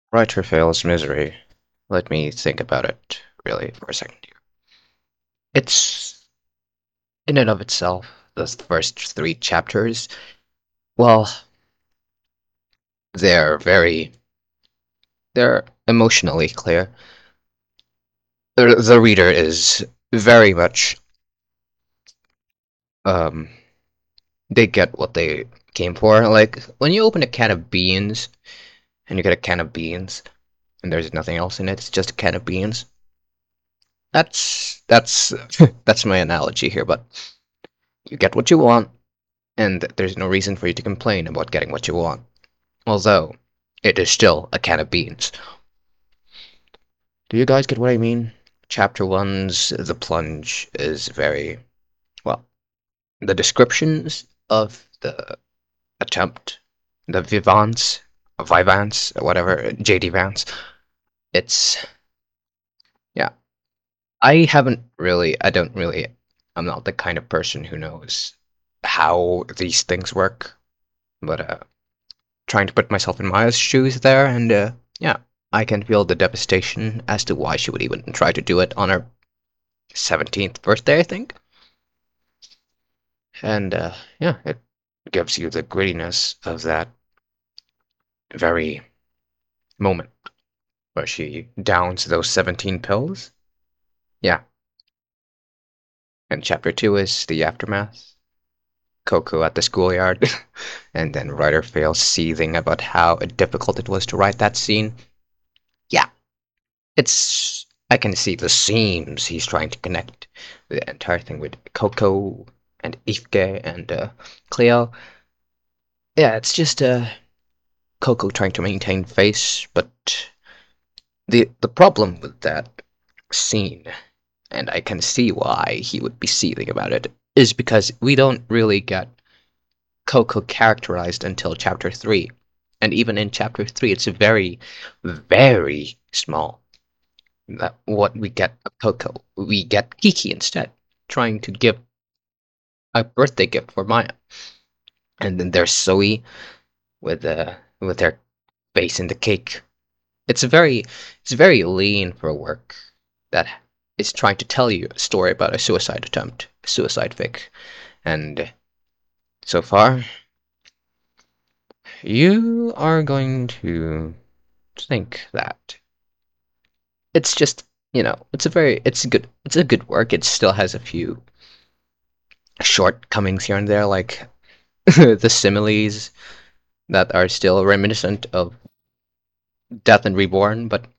Writer fails misery. Let me think about it really for a second here. It's in and of itself, the first three chapters, well, they're very they're emotionally clear. The reader is very much um they get what they came for. Like when you open a can of beans and you get a can of beans and there's nothing else in it, it's just a can of beans. That's that's my analogy here, but you get what you want and there's no reason for you to complain about getting what you want. Although, it is still a can of beans. Do you guys get what I mean? Chapter 1's The Plunge is very, well, the descriptions of the attempt, the Vivance, whatever, JD Vance, it's, yeah. I don't really, I'm not the kind of person who knows how these things work, but trying to put myself in Maya's shoes there, and yeah, I can feel the devastation as to why she would even try to do it on her 17th birthday, I think. And yeah, it gives you the grittiness of that very moment where she downs those 17 pills. Yeah, and chapter 2 is the aftermath. Coco at the schoolyard, and then writer fails seething about how difficult it was to write that scene. Yeah, it's I can see the seams he's trying to connect the entire thing with Coco and Ifke and Cleo. Yeah, it's just Coco trying to maintain face, but the problem with that scene, and I can see why he would be seething about it, is because we don't really get Coco characterized until chapter 3. And even in chapter 3, it's very, very small. That what we get of Coco. We get Kiki instead, trying to give a birthday gift for Maya. And then there's Zoe with her face in the cake. It's very lean for a work that is trying to tell you a story about a suicide attempt, a suicide fic. And so far, you are going to think that it's just it's a good work. It still has a few shortcomings here and there, like the similes that are still reminiscent of Death and Reborn, but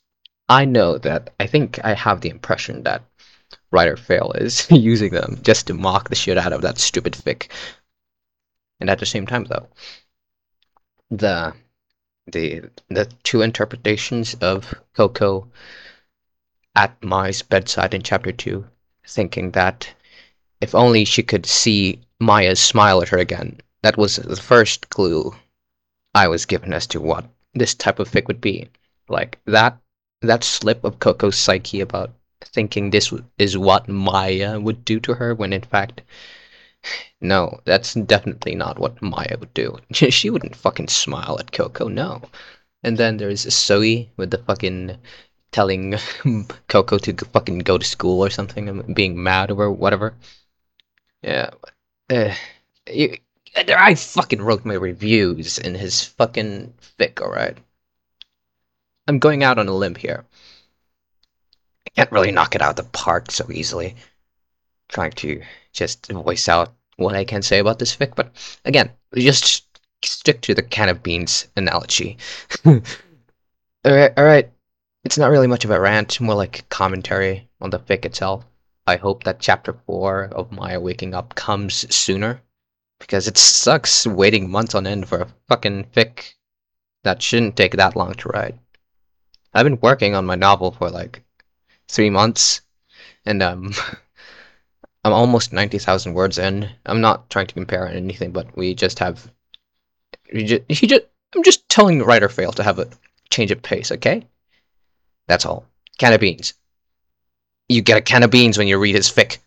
I think I have the impression that Writer Fail is using them just to mock the shit out of that stupid fic. And at the same time, though, the the two interpretations of Coco at Mai's bedside in chapter 2, thinking that if only she could see Maya smile at her again, that was the first clue I was given as to what this type of fic would be. Like that slip of Coco's psyche about thinking this is what Maya would do to her, when in fact, no, that's definitely not what Maya would do. She wouldn't fucking smile at Coco, no. And then there's Zoe with the fucking telling Coco to fucking go to school or something and being mad or whatever. Yeah. Uh, you, I fucking wrote my reviews in his fucking fic, alright? I'm going out on a limb here. I can't really knock it out of the park so easily. Trying to just voice out what I can say about this fic, but again, just stick to the can of beans analogy. Alright. It's not really much of a rant, more like commentary on the fic itself. I hope that chapter 4 of Maya waking up comes sooner, because it sucks waiting months on end for a fucking fic that shouldn't take that long to write. I've been working on my novel for like 3 months, and I'm almost 90,000 words in. I'm not trying to compare anything, but we just have. He just. I'm just telling the writer fail to have a change of pace, okay? That's all. Can of beans. You get a can of beans when you read his fic.